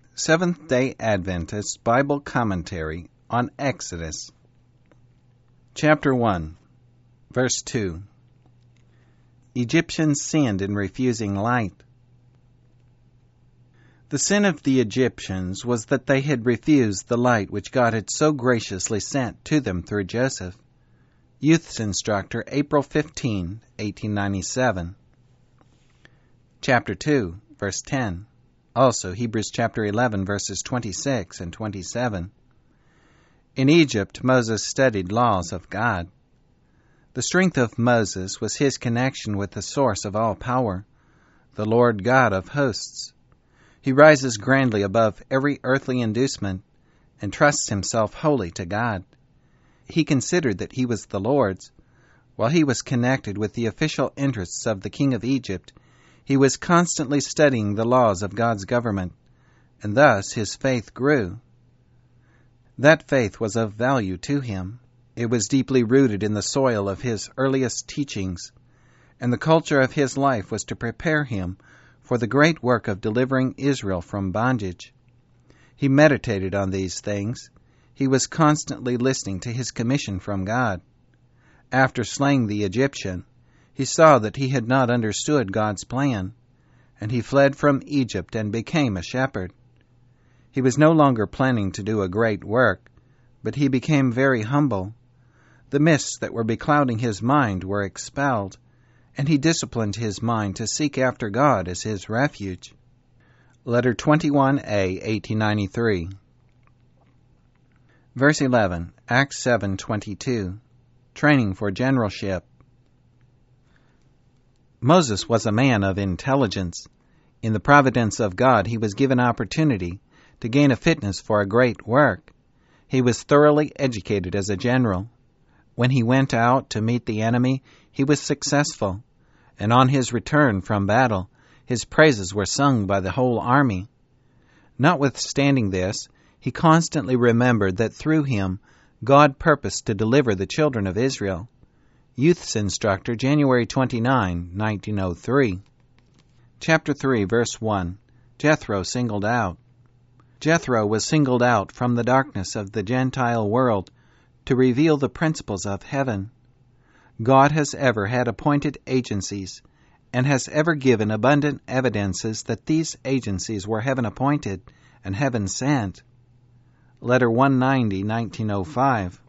Seventh-day Adventist Bible Commentary on Exodus. Chapter 1, Verse 2. Egyptians sinned in refusing light. The sin of the Egyptians was that they had refused the light which God had so graciously sent to them through Joseph. Youth's Instructor, April 15, 1897. Chapter 2, Verse 10. Also, Hebrews chapter 11, verses 26 and 27. In Egypt, Moses studied laws of God. The strength of Moses was his connection with the source of all power, the Lord God of hosts. He rises grandly above every earthly inducement and trusts himself wholly to God. He considered that he was the Lord's. While he was connected with the official interests of the king of Egypt, he was constantly studying the laws of God's government, and thus his faith grew. That faith was of value to him. It was deeply rooted in the soil of his earliest teachings, and the culture of his life was to prepare him for the great work of delivering Israel from bondage. He meditated on these things. He was constantly listening to his commission from God. After slaying the Egyptian, he saw that he had not understood God's plan, and he fled from Egypt and became a shepherd. He was no longer planning to do a great work, but he became very humble. The mists that were beclouding his mind were expelled, and he disciplined his mind to seek after God as his refuge. Letter 21A, 1893. Verse 11, Acts 7:22. Training for generalship. Moses was a man of intelligence. In the providence of God, he was given opportunity to gain a fitness for a great work. He was thoroughly educated as a general. When he went out to meet the enemy, he was successful, and on his return from battle, his praises were sung by the whole army. Notwithstanding this, he constantly remembered that through him, God purposed to deliver the children of Israel. Youth's Instructor, January 29, 1903. Chapter 3, Verse 1. Jethro singled out. Jethro was singled out from the darkness of the Gentile world to reveal the principles of heaven. God has ever had appointed agencies and has ever given abundant evidences that these agencies were heaven-appointed and heaven-sent. Letter 190, 1905.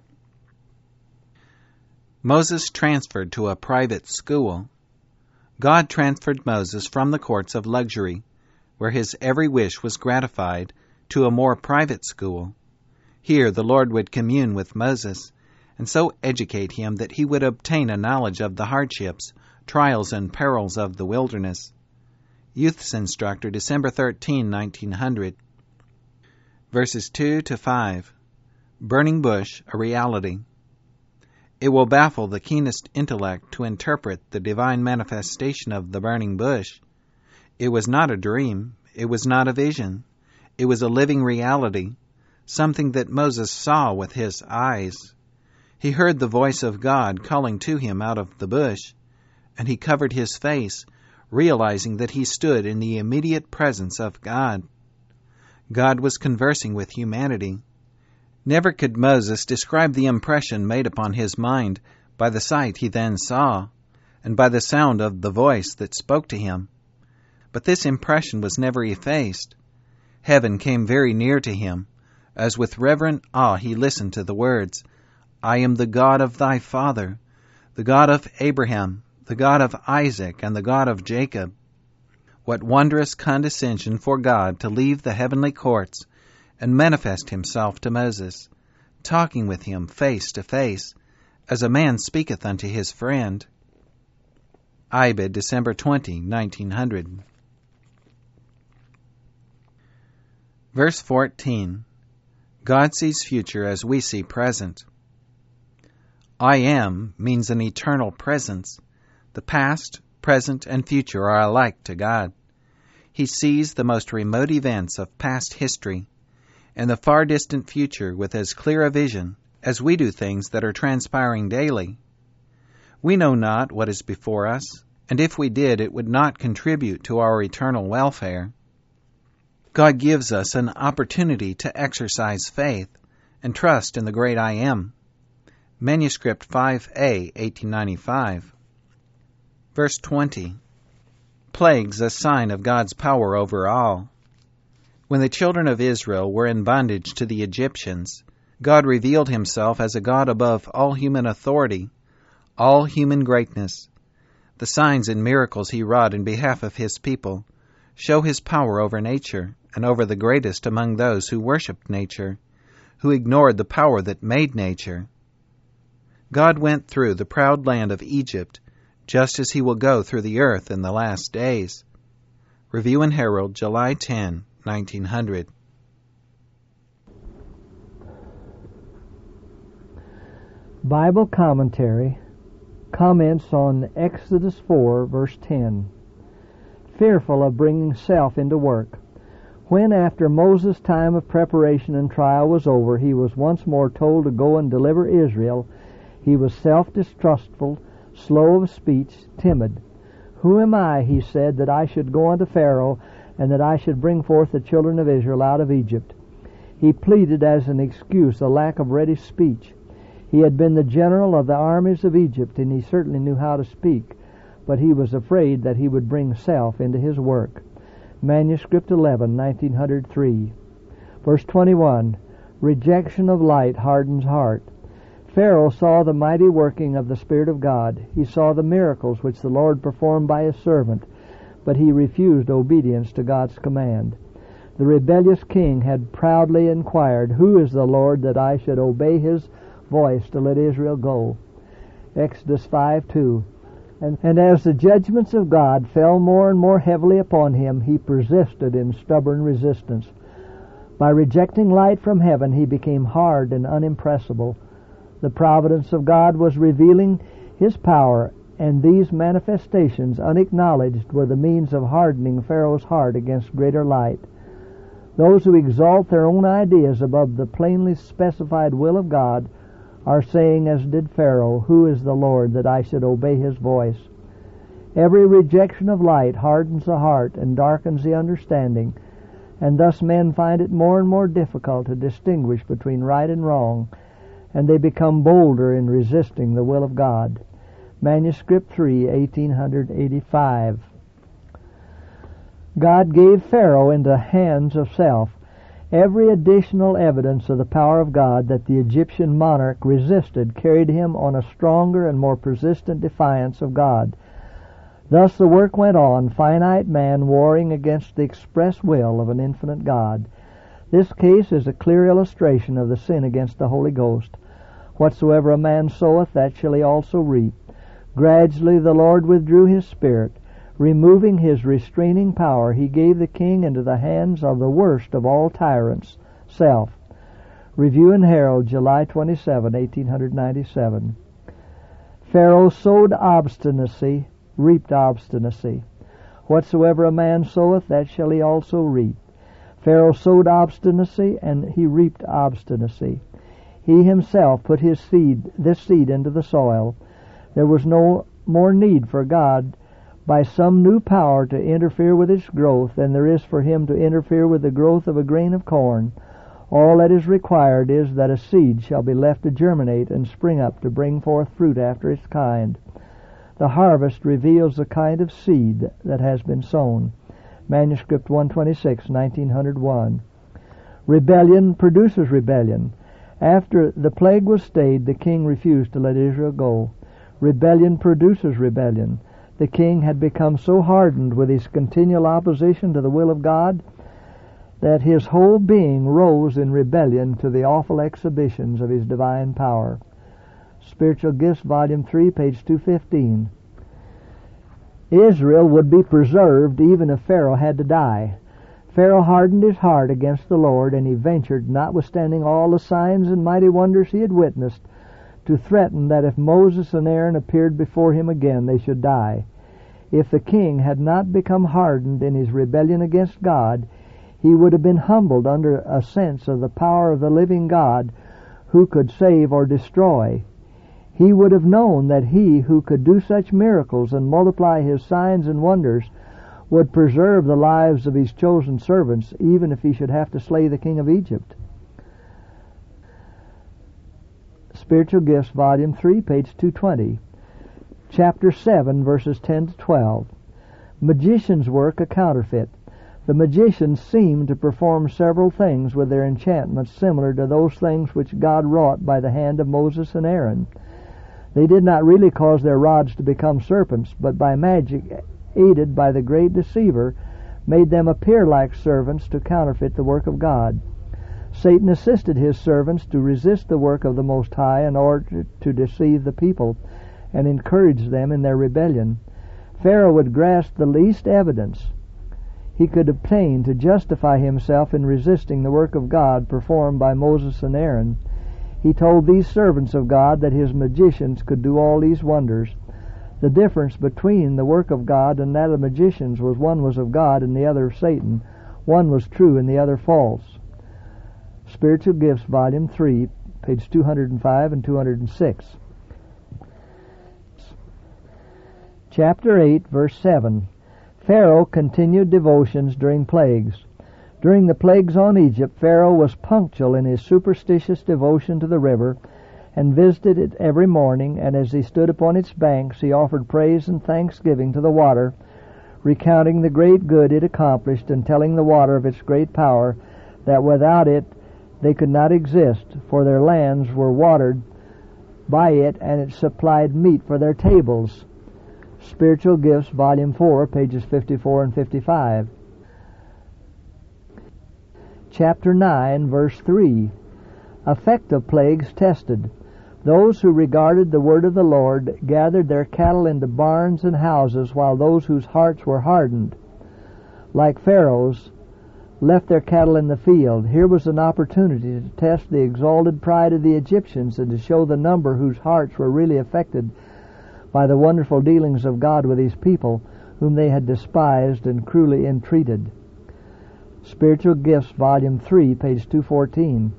Moses transferred to a private school. God transferred Moses from the courts of luxury, where his every wish was gratified, to a more private school. Here the Lord would commune with Moses, and so educate him that he would obtain a knowledge of the hardships, trials, and perils of the wilderness. Youth's Instructor, December 13, 1900. Verses 2 to 5. Burning bush, a reality. It will baffle the keenest intellect to interpret the divine manifestation of the burning bush. It was not a dream. It was not a vision. It was a living reality, something that Moses saw with his eyes. He heard the voice of God calling to him out of the bush, and he covered his face, realizing that he stood in the immediate presence of God. God was conversing with humanity. Never could Moses describe the impression made upon his mind by the sight he then saw, and by the sound of the voice that spoke to him. But this impression was never effaced. Heaven came very near to him, as with reverent awe he listened to the words, "I am the God of thy father, the God of Abraham, the God of Isaac, and the God of Jacob." What wondrous condescension for God to leave the heavenly courts and manifest himself to Moses, talking with him face to face, as a man speaketh unto his friend. Ibid, December 20, 1900. Verse 14. God sees future as we see present. I am means an eternal presence. The past, present, and future are alike to God. He sees the most remote events of past history and the far distant future with as clear a vision as we do things that are transpiring daily. We know not what is before us, and if we did, it would not contribute to our eternal welfare. God gives us an opportunity to exercise faith and trust in the great I Am. Manuscript 5A, 1895. Verse 20. Plagues, a sign of God's power over all. When the children of Israel were in bondage to the Egyptians, God revealed himself as a God above all human authority, all human greatness. The signs and miracles he wrought in behalf of his people show his power over nature and over the greatest among those who worshipped nature, who ignored the power that made nature. God went through the proud land of Egypt just as he will go through the earth in the last days. Review and Herald, July 10, 1900. Bible Commentary comments on Exodus 4, verse 10. Fearful of bringing self into work. When, after Moses' time of preparation and trial was over, he was once more told to go and deliver Israel, he was self-distrustful, slow of speech, timid. Who am I, he said, that I should go unto Pharaoh, and that I should bring forth the children of Israel out of Egypt? He pleaded as an excuse a lack of ready speech. He had been the general of the armies of Egypt, and he certainly knew how to speak, but he was afraid that he would bring self into his work. Manuscript 11, 1903. Verse 21. Rejection of light hardens heart. Pharaoh saw the mighty working of the Spirit of God. He saw the miracles which the Lord performed by his servant, but he refused obedience to God's command. The rebellious king had proudly inquired, Who is the Lord that I should obey his voice to let Israel go? Exodus 5:2. And as the judgments of God fell more and more heavily upon him, he persisted in stubborn resistance. By rejecting light from heaven, he became hard and unimpressible. The providence of God was revealing his power, and these manifestations, unacknowledged, were the means of hardening Pharaoh's heart against greater light. Those who exalt their own ideas above the plainly specified will of God are saying, as did Pharaoh, Who is the Lord that I should obey his voice? Every rejection of light hardens the heart and darkens the understanding, and thus men find it more and more difficult to distinguish between right and wrong, and they become bolder in resisting the will of God. Manuscript 3, 1885. God gave Pharaoh into the hands of self. Every additional evidence of the power of God that the Egyptian monarch resisted carried him on a stronger and more persistent defiance of God. Thus the work went on, finite man warring against the express will of an infinite God. This case is a clear illustration of the sin against the Holy Ghost. Whatsoever a man soweth, that shall he also reap. Gradually the Lord withdrew his spirit. Removing his restraining power, he gave the king into the hands of the worst of all tyrants, self. Review and Herald, July 27, 1897. Pharaoh sowed obstinacy, reaped obstinacy. Whatsoever a man soweth, that shall he also reap. Pharaoh sowed obstinacy, and he reaped obstinacy. He himself put this seed into the soil. There was no more need for God by some new power to interfere with its growth than there is for him to interfere with the growth of a grain of corn. All that is required is that a seed shall be left to germinate and spring up to bring forth fruit after its kind. The harvest reveals the kind of seed that has been sown. Manuscript 126, 1901. Rebellion produces rebellion. After the plague was stayed, the king refused to let Israel go. Rebellion produces rebellion. The king had become so hardened with his continual opposition to the will of God that his whole being rose in rebellion to the awful exhibitions of his divine power. Spiritual Gifts, Volume 3, page 215. Israel would be preserved even if Pharaoh had to die. Pharaoh hardened his heart against the Lord, and he ventured, notwithstanding all the signs and mighty wonders he had witnessed, to threaten that if Moses and Aaron appeared before him again, they should die. If the king had not become hardened in his rebellion against God, he would have been humbled under a sense of the power of the living God who could save or destroy. He would have known that he who could do such miracles and multiply his signs and wonders would preserve the lives of his chosen servants, even if he should have to slay the king of Egypt. Spiritual Gifts, Volume 3, page 220. Chapter 7, verses 10 to 12. Magicians work a counterfeit. The magicians seem to perform several things with their enchantments similar to those things which God wrought by the hand of Moses and Aaron. They did not really cause their rods to become serpents, but by magic, aided by the great deceiver, made them appear like servants to counterfeit the work of God. Satan assisted his servants to resist the work of the Most High in order to deceive the people and encourage them in their rebellion. Pharaoh would grasp the least evidence he could obtain to justify himself in resisting the work of God performed by Moses and Aaron. He told these servants of God that his magicians could do all these wonders. The difference between the work of God and that of magicians was one was of God and the other of Satan. One was true and the other false. Spiritual Gifts, Volume 3, page 205 and 206. Chapter 8, verse 7. Pharaoh continued devotions during plagues. During the plagues on Egypt, Pharaoh was punctual in his superstitious devotion to the river and visited it every morning, and as he stood upon its banks he offered praise and thanksgiving to the water, recounting the great good it accomplished and telling the water of its great power, that without it they could not exist, for their lands were watered by it, and it supplied meat for their tables. Spiritual Gifts, Volume 4, pages 54 and 55. Chapter 9, verse 3. Effect of plagues tested. Those who regarded the word of the Lord gathered their cattle into barns and houses, while those whose hearts were hardened, like Pharaoh's, left their cattle in the field. Here was an opportunity to test the exalted pride of the Egyptians and to show the number whose hearts were really affected by the wonderful dealings of God with his people, whom they had despised and cruelly entreated. Spiritual Gifts, Volume 3, page 214.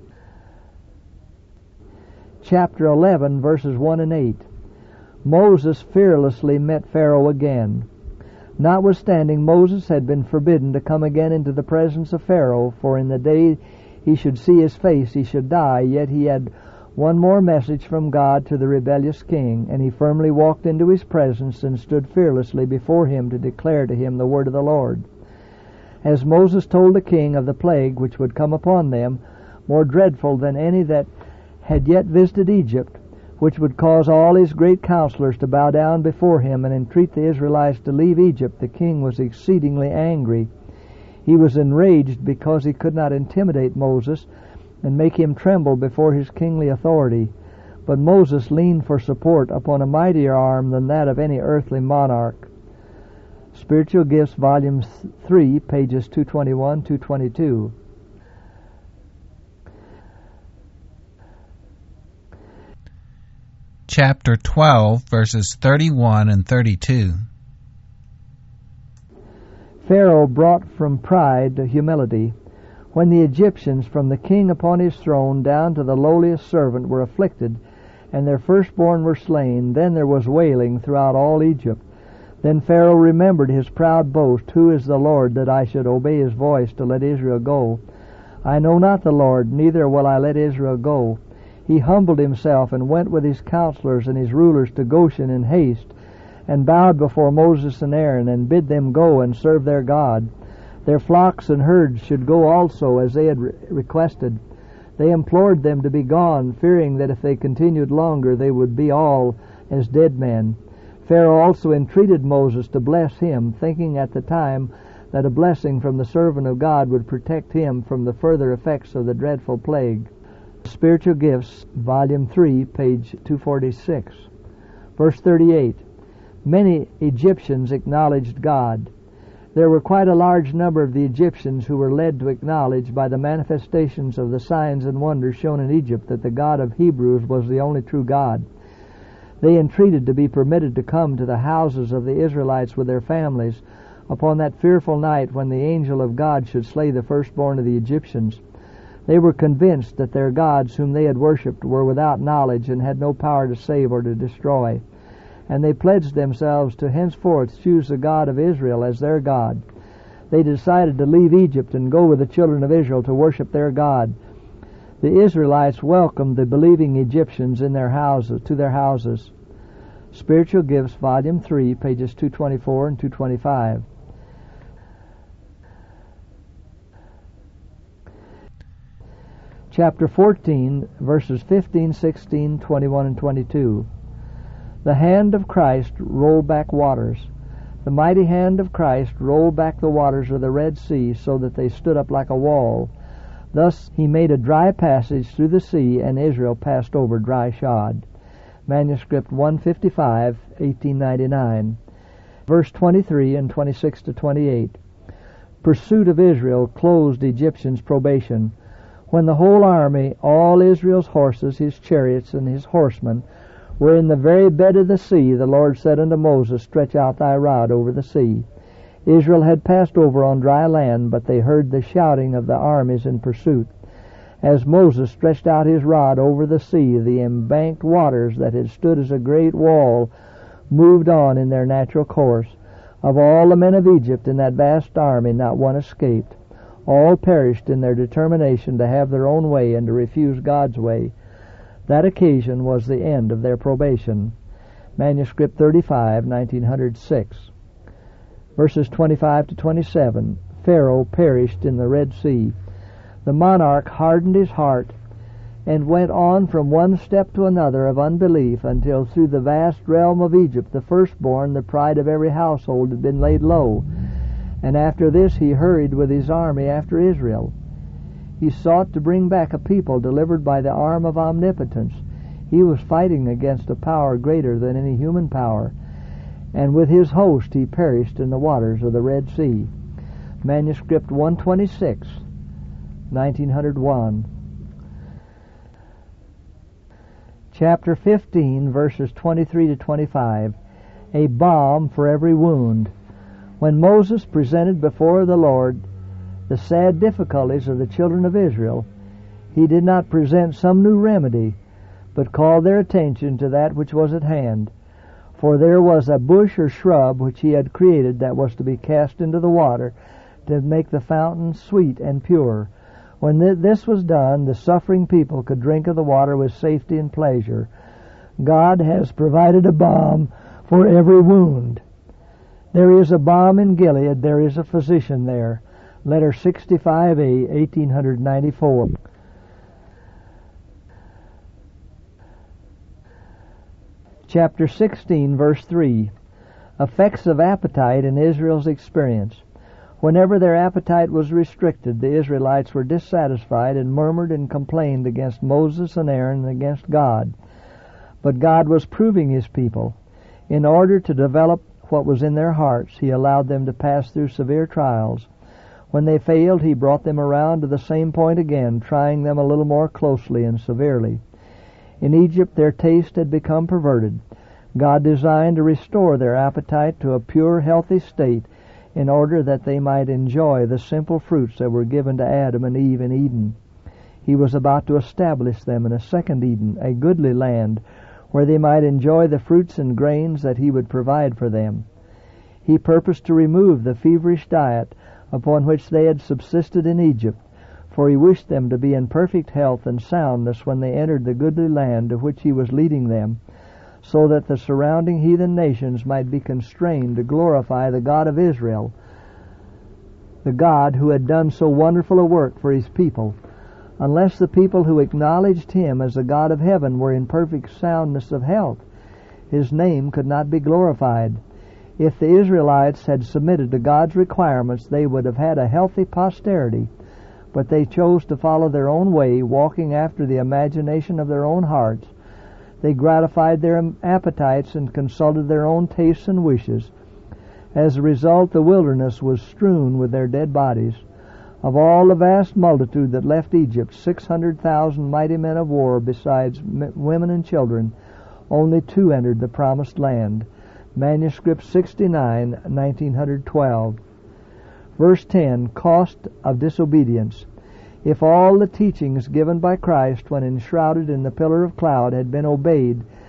Chapter 11, verses 1 and 8. Moses fearlessly met Pharaoh again. Notwithstanding, Moses had been forbidden to come again into the presence of Pharaoh, for in the day he should see his face he should die, yet he had one more message from God to the rebellious king, and he firmly walked into his presence and stood fearlessly before him to declare to him the word of the Lord. As Moses told the king of the plague which would come upon them, more dreadful than any that had yet visited Egypt, which would cause all his great counselors to bow down before him and entreat the Israelites to leave Egypt, the king was exceedingly angry. He was enraged because he could not intimidate Moses and make him tremble before his kingly authority. But Moses leaned for support upon a mightier arm than that of any earthly monarch. Spiritual Gifts, Volume 3, pages 221, 222. Chapter 12, verses 31 and 32. Pharaoh brought from pride to humility. When the Egyptians, from the king upon his throne down to the lowliest servant, were afflicted, and their firstborn were slain, then there was wailing throughout all Egypt. Then Pharaoh remembered his proud boast, "Who is the Lord, that I should obey his voice to let Israel go? I know not the Lord, neither will I let Israel go." He humbled himself and went with his counselors and his rulers to Goshen in haste, and bowed before Moses and Aaron, and bid them go and serve their God. Their flocks and herds should go also, as they had requested. They implored them to be gone, fearing that if they continued longer they would be all as dead men. Pharaoh also entreated Moses to bless him, thinking at the time that a blessing from the servant of God would protect him from the further effects of the dreadful plague. Spiritual Gifts, Volume 3, page 246. Verse 38. Many Egyptians acknowledged God. There were quite a large number of the Egyptians who were led to acknowledge by the manifestations of the signs and wonders shown in Egypt that the God of Hebrews was the only true God. They entreated to be permitted to come to the houses of the Israelites with their families upon that fearful night when the angel of God should slay the firstborn of the Egyptians. They were convinced that their gods whom they had worshipped were without knowledge and had no power to save or to destroy. and they pledged themselves to henceforth choose the God of Israel as their God. They decided to leave Egypt and go with the children of Israel to worship their God. The Israelites welcomed the believing Egyptians to their houses. Spiritual Gifts, Volume 3, pages 224 and 225. Chapter 14, verses 15, 16, 21, and 22. The hand of Christ rolled back waters. The mighty hand of Christ rolled back the waters of the Red Sea so that they stood up like a wall. Thus he made a dry passage through the sea, and Israel passed over dry shod. Manuscript 155, 1899. Verse 23 and 26 to 28. Pursuit of Israel closed Egyptians' probation. When the whole army, all Israel's horses, his chariots, and his horsemen, were in the very bed of the sea, the Lord said unto Moses, Stretch out thy rod over the sea. Israel had passed over on dry land, but they heard the shouting of the armies in pursuit. As Moses stretched out his rod over the sea, the embanked waters that had stood as a great wall moved on in their natural course. Of all the men of Egypt in that vast army, not one escaped. All perished in their determination to have their own way and to refuse God's way. That occasion was the end of their probation. Manuscript 35, 1906. Verses 25 to 27. Pharaoh perished in the Red Sea. The monarch hardened his heart and went on from one step to another of unbelief until through the vast realm of Egypt the firstborn, the pride of every household, had been laid low. And after this he hurried with his army after Israel. He sought to bring back a people delivered by the arm of omnipotence. He was fighting against a power greater than any human power, and with his host he perished in the waters of the Red Sea. Manuscript 126, 1901. Chapter 15, verses 23 to 25. A balm for every wound. When Moses presented before the Lord the sad difficulties of the children of Israel, he did not present some new remedy, but called their attention to that which was at hand. For there was a bush or shrub which he had created that was to be cast into the water to make the fountain sweet and pure. When this was done, the suffering people could drink of the water with safety and pleasure. God has provided a balm for every wound. There is a balm in Gilead, there is a physician there. Letter 65A, 1894. Chapter 16, verse 3. Effects of appetite in Israel's experience. Whenever their appetite was restricted, the Israelites were dissatisfied and murmured and complained against Moses and Aaron and against God. But God was proving his people. In order to develop what was in their hearts, he allowed them to pass through severe trials. When they failed, he brought them around to the same point again, trying them a little more closely and severely. In Egypt, their taste had become perverted. God designed to restore their appetite to a pure, healthy state in order that they might enjoy the simple fruits that were given to Adam and Eve in Eden. He was about to establish them in a second Eden, a goodly land, where they might enjoy the fruits and grains that he would provide for them. He purposed to remove the feverish diet upon which they had subsisted in Egypt, for he wished them to be in perfect health and soundness when they entered the goodly land to which he was leading them, so that the surrounding heathen nations might be constrained to glorify the God of Israel, the God who had done so wonderful a work for his people. Unless the people who acknowledged him as the God of heaven were in perfect soundness of health, his name could not be glorified. If the Israelites had submitted to God's requirements, they would have had a healthy posterity, but they chose to follow their own way, walking after the imagination of their own hearts. They gratified their appetites and consulted their own tastes and wishes. As a result, the wilderness was strewn with their dead bodies. Of all the vast multitude that left Egypt, 600,000 mighty men of war, besides women and children, only 2 entered the promised land. Manuscript 69, 1912. Verse 10, Cost of disobedience. If all the teachings given by Christ when enshrouded in the pillar of cloud had been obeyed,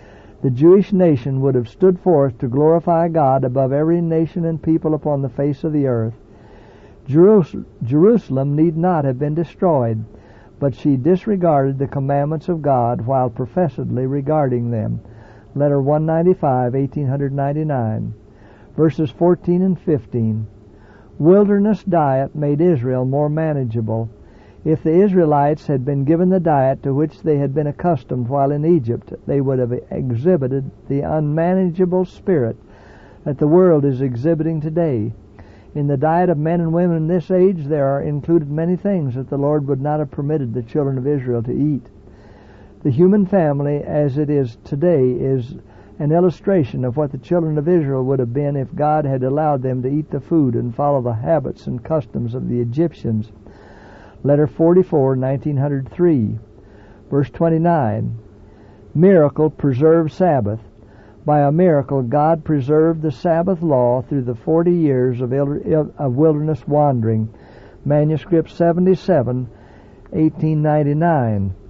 the Jewish nation would have stood forth to glorify God above every nation and people upon the face of the earth. Jerusalem need not have been destroyed, but she disregarded the commandments of God while professedly regarding them. Letter 195, 1899, verses 14 and 15. Wilderness diet made Israel more manageable. If the Israelites had been given the diet to which they had been accustomed while in Egypt, they would have exhibited the unmanageable spirit that the world is exhibiting today. In the diet of men and women in this age, there are included many things that the Lord would not have permitted the children of Israel to eat. The human family, as it is today, is an illustration of what the children of Israel would have been if God had allowed them to eat the food and follow the habits and customs of the Egyptians. Letter 44, 1903, verse 29. Miracle preserved Sabbath. By a miracle, God preserved the Sabbath law through the 40 years of wilderness wandering. Manuscript 77, 1899.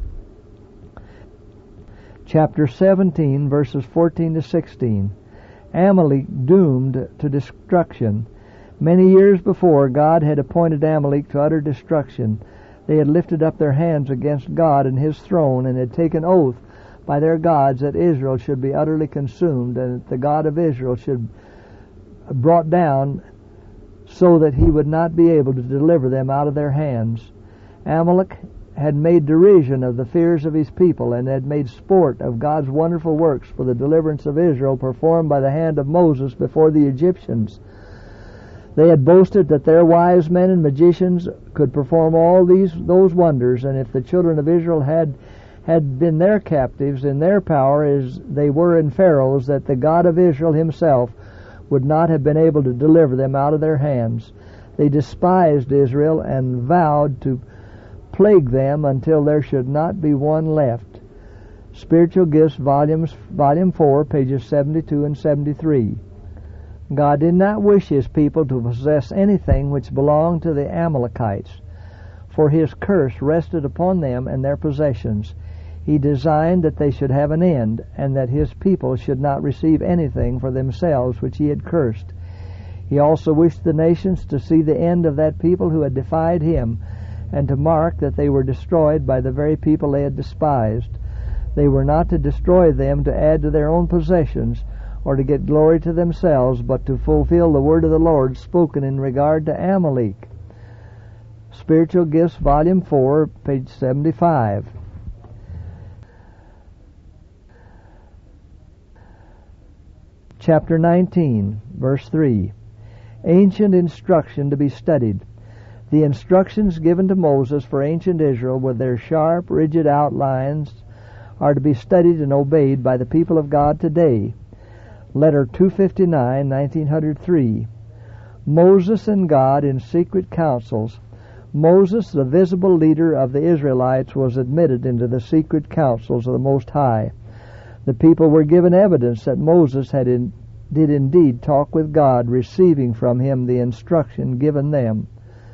Chapter 17, verses 14 to 16. Amalek doomed to destruction. Many years before, God had appointed Amalek to utter destruction. They had lifted up their hands against God and His throne, and had taken oath by their gods that Israel should be utterly consumed, and that the God of Israel should be brought down so that He would not be able to deliver them out of their hands. Amalek had made derision of the fears of his people, and had made sport of God's wonderful works for the deliverance of Israel performed by the hand of Moses before the Egyptians. They had boasted that their wise men and magicians could perform all those wonders, and if the children of Israel had been their captives in their power as they were in Pharaoh's, that the God of Israel Himself would not have been able to deliver them out of their hands. They despised Israel and vowed to plague them until there should not be one left. Spiritual Gifts, Volume 4, pages 72 and 73. God did not wish His people to possess anything which belonged to the Amalekites, for His curse rested upon them and their possessions. He designed that they should have an end, and that His people should not receive anything for themselves which He had cursed. He also wished the nations to see the end of that people who had defied Him, and to mark that they were destroyed by the very people they had despised. They were not to destroy them to add to their own possessions, or to get glory to themselves, but to fulfill the word of the Lord spoken in regard to Amalek. Spiritual Gifts, Volume 4, page 75. Chapter 19, verse 3. Ancient instruction to be studied. The instructions given to Moses for ancient Israel, with their sharp, rigid outlines, are to be studied and obeyed by the people of God today. Letter 259, 1903. Moses and God in secret councils. Moses, the visible leader of the Israelites, was admitted into the secret councils of the Most High. The people were given evidence that Moses did indeed talk with God, receiving from Him the instruction given them.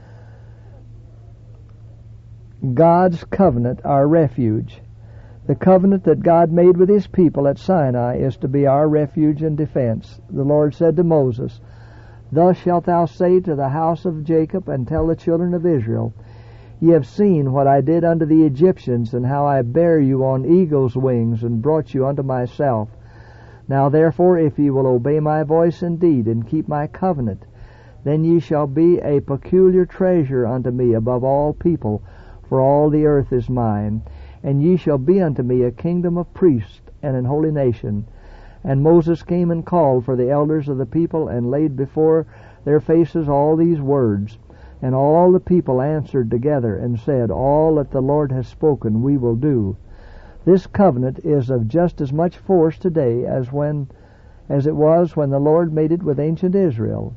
God's covenant, our refuge. The covenant that God made with His people at Sinai is to be our refuge and defense. The Lord said to Moses, Thus shalt thou say to the house of Jacob, and tell the children of Israel, Ye have seen what I did unto the Egyptians, and how I bare you on eagle's wings, and brought you unto myself. Now therefore, if ye will obey my voice indeed, and keep my covenant, then ye shall be a peculiar treasure unto me above all people, for all the earth is mine. And ye shall be unto me a kingdom of priests and an holy nation. And Moses came and called for the elders of the people, and laid before their faces all these words. And all the people answered together, and said, All that the Lord has spoken we will do. This covenant is of just as much force today as it was when the Lord made it with ancient Israel.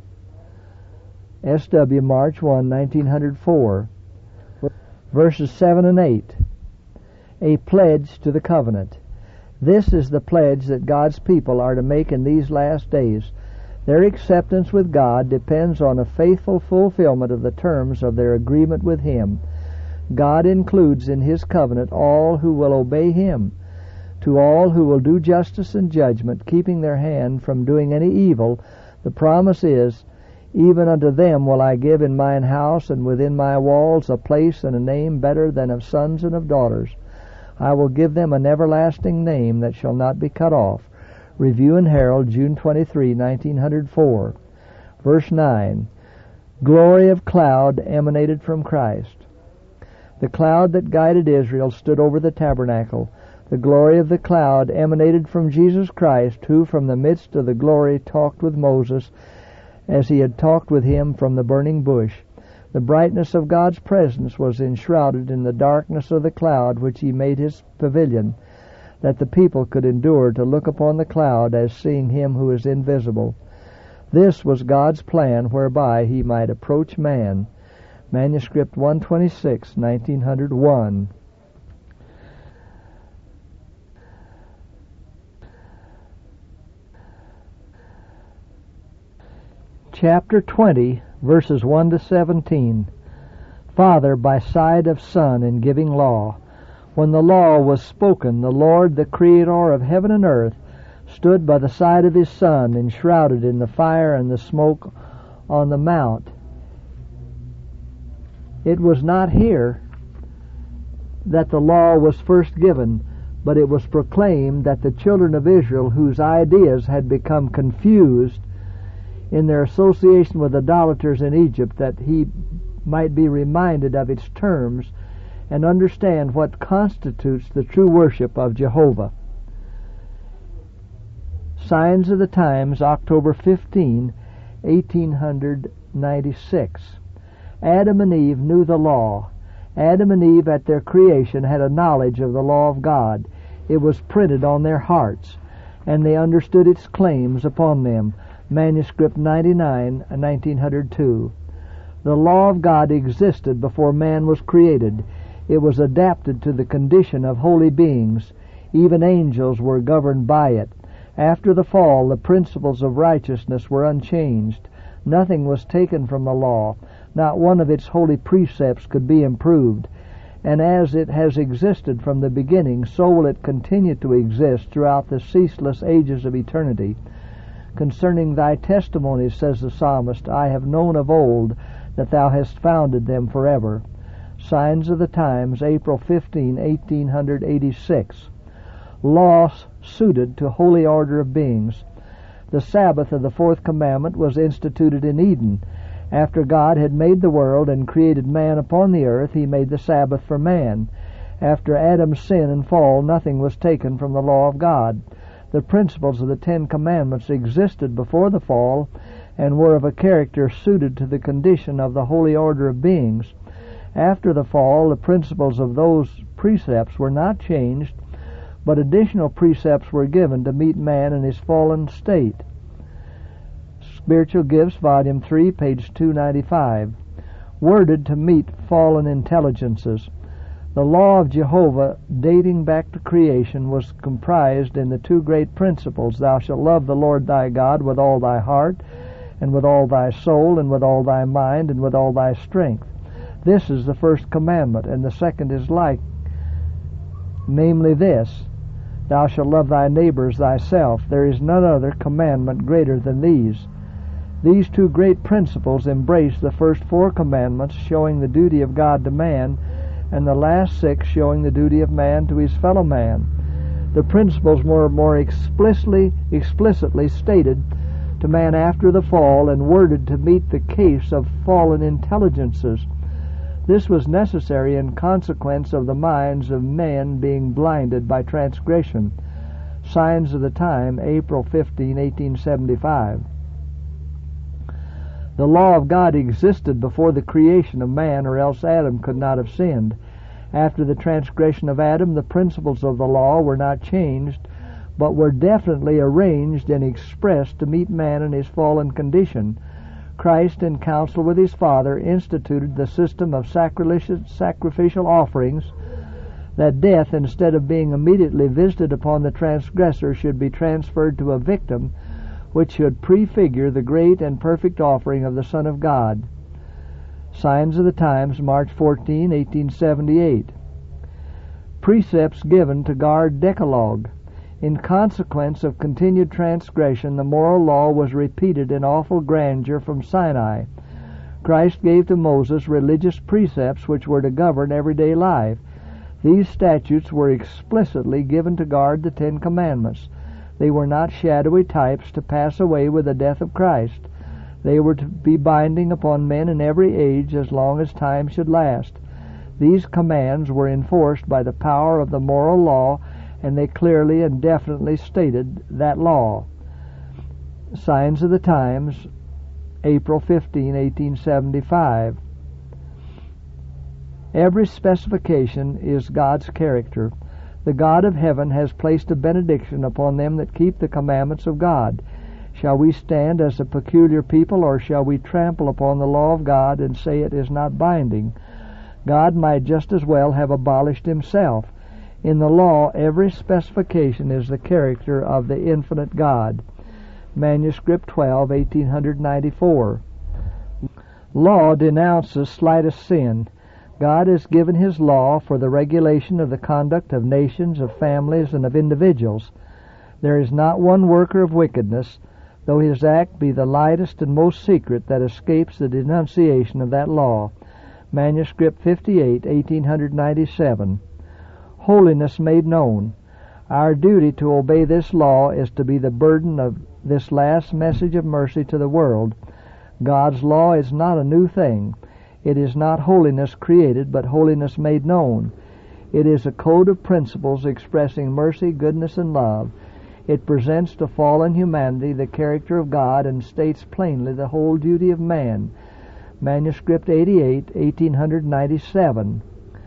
S.W. March 1, 1904. Verses 7 and 8. A pledge to the covenant. This is the pledge that God's people are to make in these last days. Their acceptance with God depends on a faithful fulfillment of the terms of their agreement with Him. God includes in His covenant all who will obey Him. To all who will do justice and judgment, keeping their hand from doing any evil, the promise is, even unto them will I give in mine house and within my walls a place and a name better than of sons and of daughters. I will give them an everlasting name that shall not be cut off. Review and Herald, June 23, 1904. Verse 9. Glory of cloud emanated from Christ. The cloud that guided Israel stood over the tabernacle. The glory of the cloud emanated from Jesus Christ, who from the midst of the glory talked with Moses as he had talked with him from the burning bush. The brightness of God's presence was enshrouded in the darkness of the cloud which he made his pavilion, that the people could endure to look upon the cloud as seeing him who is invisible. This was God's plan whereby he might approach man. Manuscript 126, 1901. Chapter 20, verses 1 to 17. Father by side of Son in giving law. When the law was spoken, the Lord, the Creator of heaven and earth, stood by the side of his Son, enshrouded in the fire and the smoke on the mount. It was not here that the law was first given, but it was proclaimed that the children of Israel, whose ideas had become confused in their association with idolaters in Egypt, that he might be reminded of its terms and understand what constitutes the true worship of Jehovah. Signs of the Times, October 15, 1896. Adam and Eve knew the law. Adam and Eve at their creation had a knowledge of the law of God. It was printed on their hearts, and they understood its claims upon them. Manuscript 99, 1902. The law of God existed before man was created. It was adapted to the condition of holy beings. Even angels were governed by it. After the fall, the principles of righteousness were unchanged. Nothing was taken from the law. Not one of its holy precepts could be improved. And as it has existed from the beginning, so will it continue to exist throughout the ceaseless ages of eternity. Concerning thy testimonies, says the psalmist, I have known of old that thou hast founded them forever. Signs of the Times, April 15, 1886. Law suited to holy order of beings. The Sabbath of the fourth commandment was instituted in Eden. After God had made the world and created man upon the earth, he made the Sabbath for man. After Adam's sin and fall, nothing was taken from the law of God. The principles of the Ten Commandments existed before the fall and were of a character suited to the condition of the holy order of beings. After the fall, the principles of those precepts were not changed, but additional precepts were given to meet man in his fallen state. Spiritual Gifts, Volume 3, page 295. Worded to meet fallen intelligences. The law of Jehovah, dating back to creation, was comprised in the two great principles. Thou shalt love the Lord thy God with all thy heart, and with all thy soul, and with all thy mind, and with all thy strength. This is the first commandment, and the second is like, namely this, Thou shalt love thy neighbor as thyself. There is none other commandment greater than these. These two great principles embrace the first four commandments, showing the duty of God to man, and the last six showing the duty of man to his fellow man. The principles were more explicitly stated to man after the fall and worded to meet the case of fallen intelligences. This was necessary in consequence of the minds of men being blinded by transgression. Signs of the Time, April 15, 1875. The law of God existed before the creation of man, or else Adam could not have sinned. After the transgression of Adam, the principles of the law were not changed, but were definitely arranged and expressed to meet man in his fallen condition. Christ, in counsel with his Father, instituted the system of sacrificial offerings, that death, instead of being immediately visited upon the transgressor, should be transferred to a victim which should prefigure the great and perfect offering of the Son of God. Signs of the Times, March 14, 1878. precepts given to guard Decalogue. In consequence of continued transgression, the moral law was repeated in awful grandeur from Sinai. Christ gave to Moses religious precepts which were to govern everyday life. These statutes were explicitly given to guard the Ten Commandments. They were not shadowy types to pass away with the death of Christ. They were to be binding upon men in every age as long as time should last. These commands were enforced by the power of the moral law, and they clearly and definitely stated that law. Signs of the Times, April 15, 1875. Every specification is God's character. The God of heaven has placed a benediction upon them that keep the commandments of God. Shall we stand as a peculiar people, or shall we trample upon the law of God and say it is not binding? God might just as well have abolished himself. In the law, every specification is the character of the infinite God. Manuscript 12, 1894. Law denounces slightest sin. God has given his law for the regulation of the conduct of nations, of families, and of individuals. There is not one worker of wickedness, though his act be the lightest and most secret, that escapes the denunciation of that law. Manuscript 58, 1897. Holiness made known. Our duty to obey this law is to be the burden of this last message of mercy to the world. God's law is not a new thing. It is not holiness created, but holiness made known. It is a code of principles expressing mercy, goodness, and love. It presents to fallen humanity the character of God and states plainly the whole duty of man. Manuscript 88, 1897.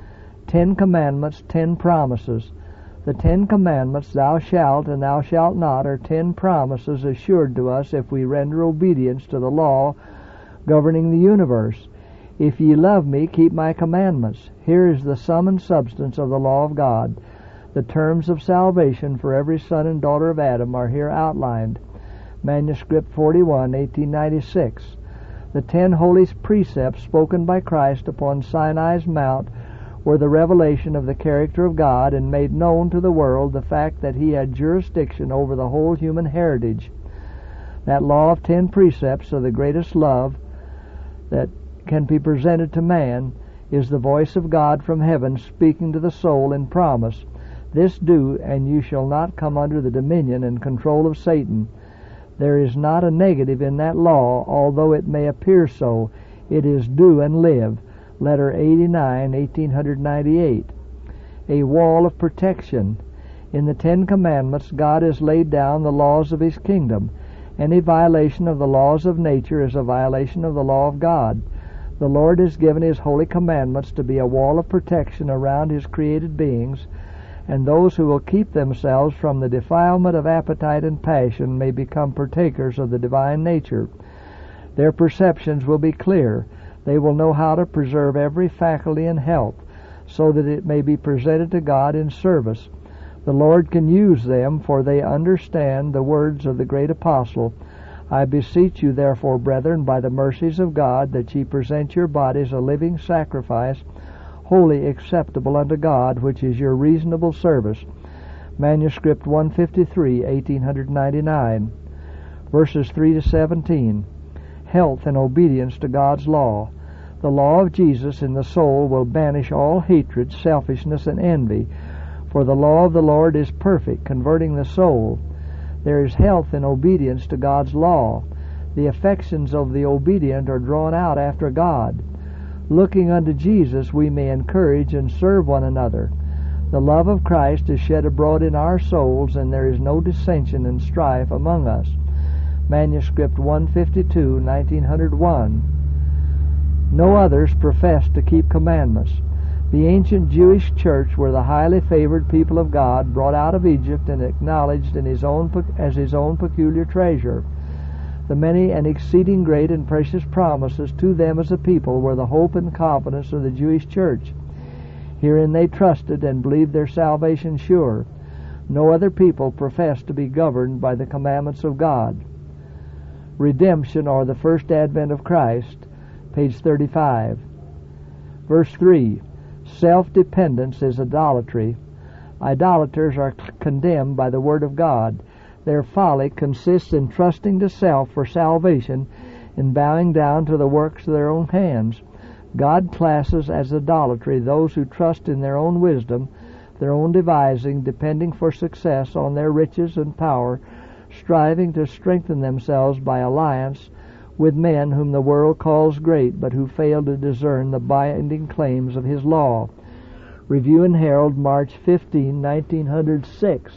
10 Commandments, 10 Promises. The 10 Commandments, thou shalt and thou shalt not, are 10 promises assured to us if we render obedience to the law governing the universe. If ye love me, keep my commandments. Here is the sum and substance of the law of God. The terms of salvation for every son and daughter of Adam are here outlined. Manuscript 41, 1896. The 10 holy precepts spoken by Christ upon Sinai's Mount were the revelation of the character of God and made known to the world the fact that he had jurisdiction over the whole human heritage. That law of 10 precepts of the greatest love that can be presented to man is the voice of God from heaven speaking to the soul in promise. This do, and you shall not come under the dominion and control of Satan. There is not a negative in that law, although it may appear so. It is do and live. Letter 89, 1898. A wall of protection. In the 10 Commandments, God has laid down the laws of his kingdom. Any violation of the laws of nature is a violation of the law of God. The Lord has given his holy commandments to be a wall of protection around his created beings, and those who will keep themselves from the defilement of appetite and passion may become partakers of the divine nature. Their perceptions will be clear. They will know how to preserve every faculty in health, so that it may be presented to God in service. The Lord can use them, for they understand the words of the great apostle, I beseech you therefore, brethren, by the mercies of God, that ye present your bodies a living sacrifice, wholly acceptable unto God, which is your reasonable service. Manuscript 153, 1899. Verses 3 to 17. Health and obedience to God's law. The law of Jesus in the soul will banish all hatred, selfishness, and envy, for the law of the Lord is perfect, converting the soul. There is health in obedience to God's law. The affections of the obedient are drawn out after God. Looking unto Jesus, we may encourage and serve one another. The love of Christ is shed abroad in our souls, and there is no dissension and strife among us. Manuscript 152, 1901. No others profess to keep commandments. The ancient Jewish church were the highly favored people of God, brought out of Egypt and acknowledged in as his own peculiar treasure. The many and exceeding great and precious promises to them as a people were the hope and confidence of the Jewish church. Herein they trusted and believed their salvation sure. No other people professed to be governed by the commandments of God. Redemption, or the first advent of Christ, page 35. Verse 3. Self-dependence is idolatry. Idolaters are condemned by the Word of God. Their folly consists in trusting to self for salvation, in bowing down to the works of their own hands. God classes as idolatry those who trust in their own wisdom, their own devising, depending for success on their riches and power, striving to strengthen themselves by alliance with men whom the world calls great, but who fail to discern the binding claims of His law. Review and Herald, March 15, 1906.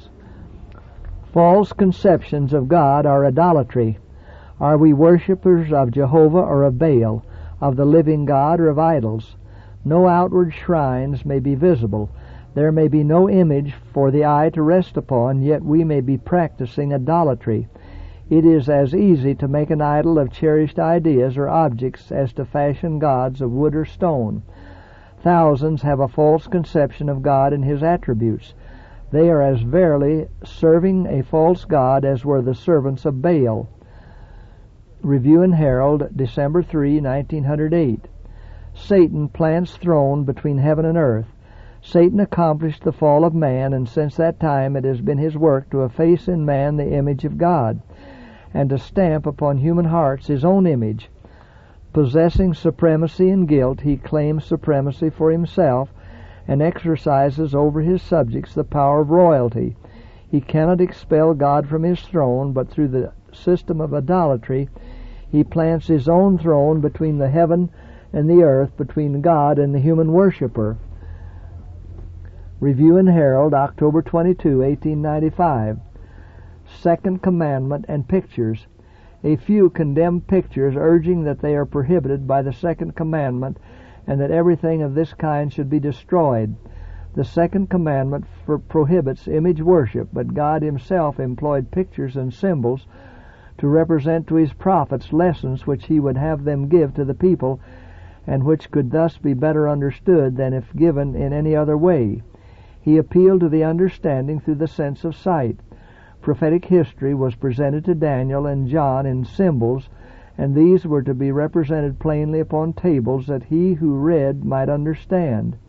False conceptions of God are idolatry. Are we worshippers of Jehovah or of Baal, of the living God or of idols? No outward shrines may be visible. There may be no image for the eye to rest upon, yet we may be practicing idolatry. It is as easy to make an idol of cherished ideas or objects as to fashion gods of wood or stone. Thousands have a false conception of God and His attributes. They are as verily serving a false god as were the servants of Baal. Review and Herald, December 3, 1908. Satan plants throne between heaven and earth. Satan accomplished the fall of man, and since that time it has been his work to efface in man the image of God, and to stamp upon human hearts his own image. Possessing supremacy and guilt, he claims supremacy for himself, and exercises over his subjects the power of royalty. He cannot expel God from His throne, but through the system of idolatry, he plants his own throne between the heaven and the earth, between God and the human worshipper. Review and Herald, October 22, 1895. Second Commandment and Pictures. A few condemn pictures, urging that they are prohibited by the Second Commandment, and that everything of this kind should be destroyed. The Second Commandment prohibits image worship, but God Himself employed pictures and symbols to represent to His prophets lessons which He would have them give to the people, and which could thus be better understood than if given in any other way. He appealed to the understanding through the sense of sight. Prophetic history was presented to Daniel and John in symbols, and these were to be represented plainly upon tables, that he who read might understand.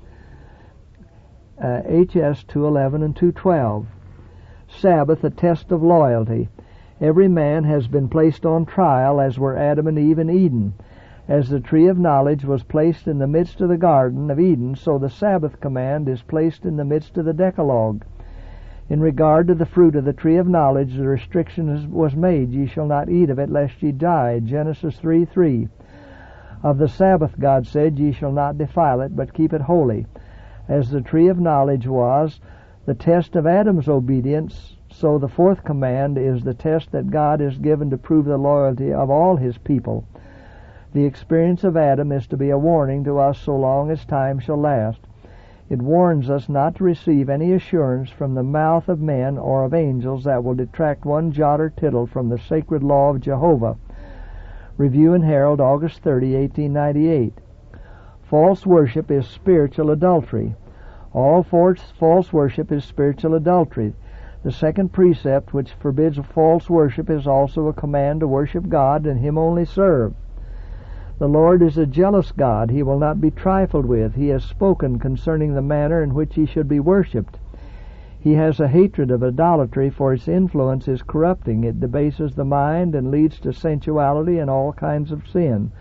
HS 2:11 and 2:12. Sabbath, a test of loyalty. Every man has been placed on trial, as were Adam and Eve in Eden. As the tree of knowledge was placed in the midst of the Garden of Eden, so the Sabbath command is placed in the midst of the Decalogue. In regard to the fruit of the tree of knowledge, the restriction was made, "Ye shall not eat of it, lest ye die." Genesis 3:3. Of the Sabbath God said, "Ye shall not defile it, but keep it holy." As the tree of knowledge was the test of Adam's obedience, so the fourth command is the test that God has given to prove the loyalty of all His people. The experience of Adam is to be a warning to us so long as time shall last. It warns us not to receive any assurance from the mouth of men or of angels that will detract one jot or tittle from the sacred law of Jehovah. Review and Herald, August 30, 1898. False worship is spiritual adultery. All false worship is spiritual adultery. The second precept, which forbids false worship, is also a command to worship God and Him only serve. The Lord is a jealous God. He will not be trifled with. He has spoken concerning the manner in which He should be worshipped. He has a hatred of idolatry, for its influence is corrupting. It debases the mind and leads to sensuality and all kinds of sin.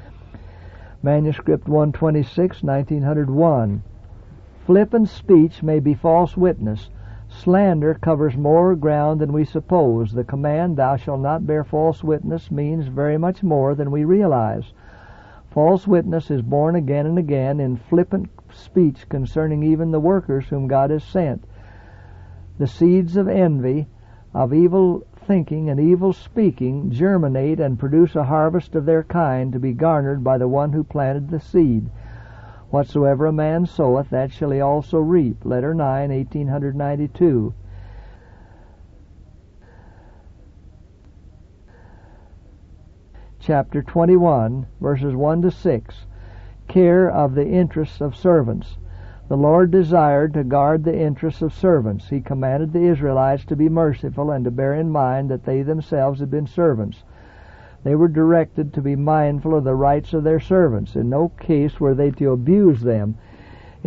Manuscript 126, 1901. Flippant speech may be false witness. Slander covers more ground than we suppose. The command, "Thou shalt not bear false witness," means very much more than we realize. False witness is born again and again in flippant speech concerning even the workers whom God has sent. The seeds of envy, of evil thinking and evil speaking germinate and produce a harvest of their kind, to be garnered by the one who planted the seed. Whatsoever a man soweth, that shall he also reap. Letter 9, 1892. Chapter 21, verses 1 to 6. Care of the interests of servants. The Lord desired to guard the interests of servants. He commanded the Israelites to be merciful and to bear in mind that they themselves had been servants. They were directed to be mindful of the rights of their servants. In no case were they to abuse them.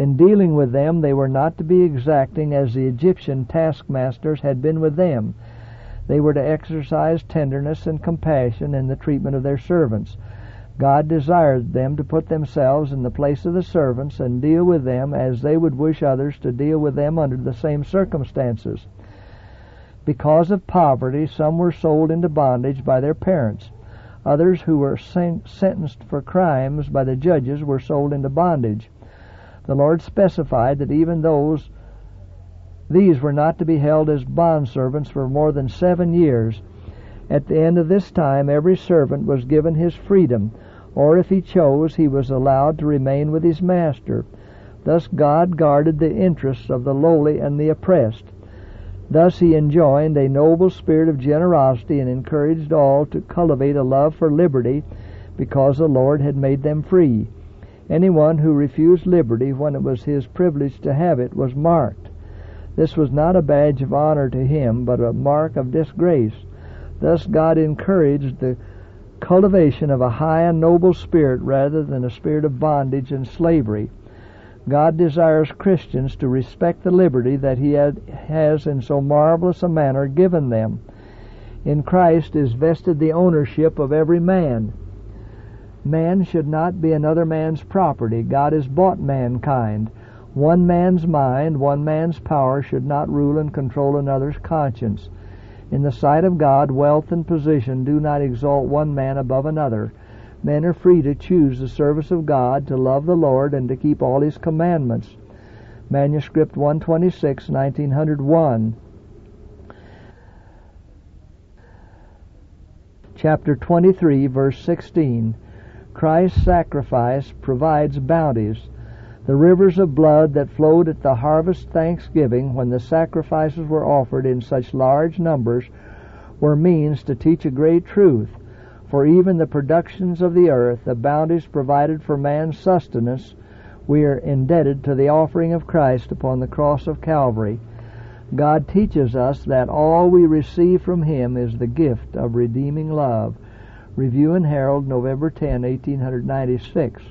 In dealing with them, they were not to be exacting as the Egyptian taskmasters had been with them. They were to exercise tenderness and compassion in the treatment of their servants. God desired them to put themselves in the place of the servants and deal with them as they would wish others to deal with them under the same circumstances. Because of poverty, some were sold into bondage by their parents. Others who were sentenced for crimes by the judges were sold into bondage. The Lord specified that even these were not to be held as bondservants for more than 7 years. At the end of this time, every servant was given his freedom, or if he chose, he was allowed to remain with his master. Thus God guarded the interests of the lowly and the oppressed. Thus he enjoined a noble spirit of generosity and encouraged all to cultivate a love for liberty, because the Lord had made them free. Anyone who refused liberty when it was his privilege to have it was marked. This was not a badge of honor to him, but a mark of disgrace. Thus God encouraged the cultivation of a high and noble spirit rather than a spirit of bondage and slavery. God desires Christians to respect the liberty that He has in so marvelous a manner given them. In Christ is vested the ownership of every man. Man should not be another man's property. God has bought mankind. One man's mind, one man's power should not rule and control another's conscience. In the sight of God, wealth and position do not exalt one man above another. Men are free to choose the service of God, to love the Lord, and to keep all His commandments. Manuscript 126, 1901. Chapter 23, verse 16. Christ's sacrifice provides bounties. The rivers of blood that flowed at the harvest thanksgiving when the sacrifices were offered in such large numbers were means to teach a great truth. For even the productions of the earth, the bounties provided for man's sustenance, we are indebted to the offering of Christ upon the cross of Calvary. God teaches us that all we receive from Him is the gift of redeeming love. Review and Herald, November 10, 1896.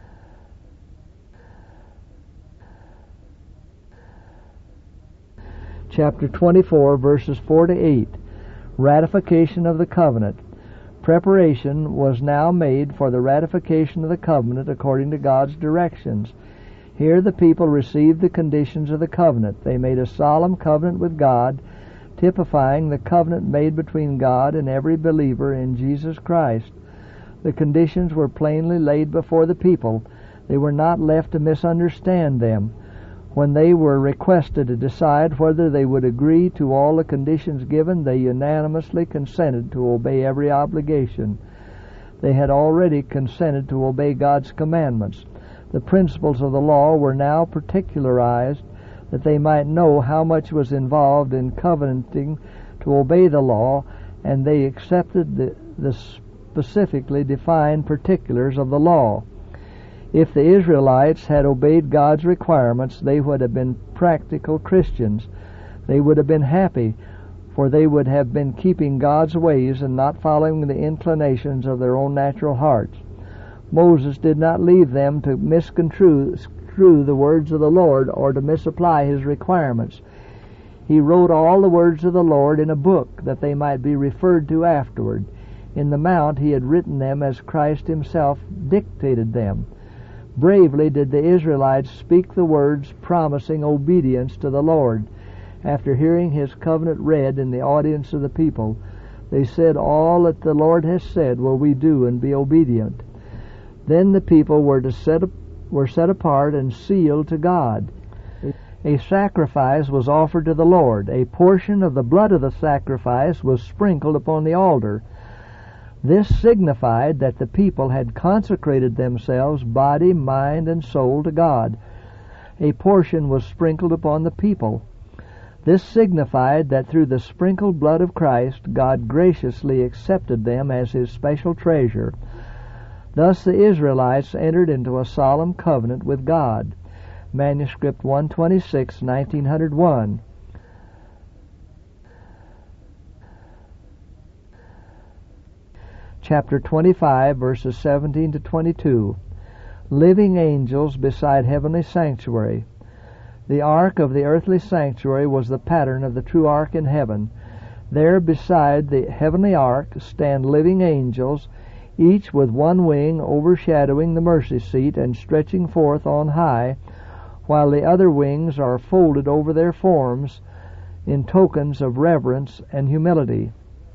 Chapter 24, verses 4 to 8. Ratification of the covenant. Preparation was now made for the ratification of the covenant according to God's directions. Here the people received the conditions of the covenant. They made a solemn covenant with God, typifying the covenant made between God and every believer in Jesus Christ. The conditions were plainly laid before the people. They were not left to misunderstand them. When they were requested to decide whether they would agree to all the conditions given, they unanimously consented to obey every obligation. They had already consented to obey God's commandments. The principles of the law were now particularized that they might know how much was involved in covenanting to obey the law, and they accepted the specifically defined particulars of the law. If the Israelites had obeyed God's requirements, they would have been practical Christians. They would have been happy, for they would have been keeping God's ways and not following the inclinations of their own natural hearts. Moses did not leave them to misconstrue the words of the Lord or to misapply His requirements. He wrote all the words of the Lord in a book that they might be referred to afterward. In the mount He had written them as Christ Himself dictated them. Bravely did the Israelites speak the words promising obedience to the Lord. After hearing His covenant read in the audience of the people, they said, "All that the Lord has said will we do and be obedient." Then the people were set apart and sealed to God. A sacrifice was offered to the Lord. A portion of the blood of the sacrifice was sprinkled upon the altar. This signified that the people had consecrated themselves, body, mind, and soul, to God. A portion was sprinkled upon the people. This signified that through the sprinkled blood of Christ, God graciously accepted them as His special treasure. Thus the Israelites entered into a solemn covenant with God. Manuscript 126, 1901. Chapter 25, verses 17 to 22. living angels beside heavenly sanctuary. The ark of the earthly sanctuary was the pattern of the true ark in heaven. There beside the heavenly ark stand living angels, each with one wing overshadowing the mercy seat and stretching forth on high, while the other wings are folded over their forms in tokens of reverence and humility.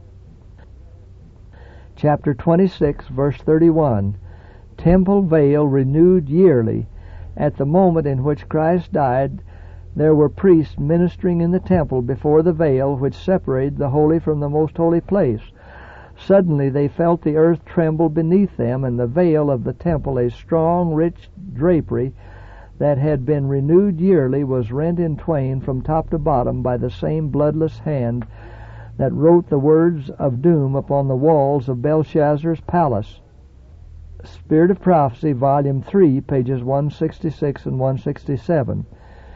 Chapter 26, verse 31. Temple veil renewed yearly. At the moment in which Christ died, there were priests ministering in the temple before the veil which separated the holy from the most holy place. Suddenly they felt the earth tremble beneath them, and the veil of the temple, a strong, rich drapery that had been renewed yearly, was rent in twain from top to bottom by the same bloodless hand that wrote the words of doom upon the walls of Belshazzar's palace. Spirit of Prophecy, Volume 3, pages 166 and 167.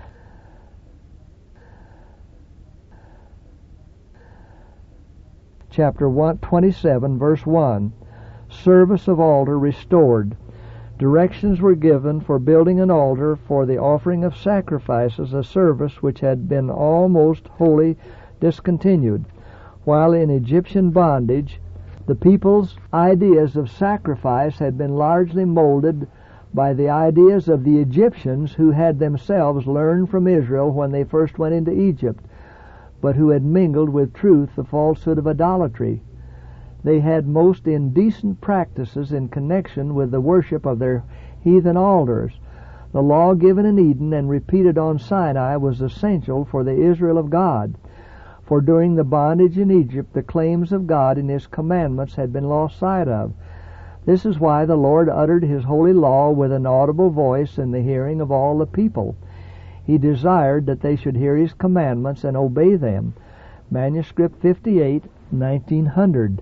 Chapter 27, verse 1. Service of altar restored. Directions were given for building an altar for the offering of sacrifices, a service which had been almost wholly discontinued. While in Egyptian bondage, the people's ideas of sacrifice had been largely molded by the ideas of the Egyptians, who had themselves learned from Israel when they first went into Egypt, but who had mingled with truth the falsehood of idolatry. They had most indecent practices in connection with the worship of their heathen altars. The law given in Eden and repeated on Sinai was essential for the Israel of God, for during the bondage in Egypt the claims of God in His commandments had been lost sight of. This is why the Lord uttered His holy law with an audible voice in the hearing of all the people. He desired that they should hear His commandments and obey them. Manuscript 58, 1900.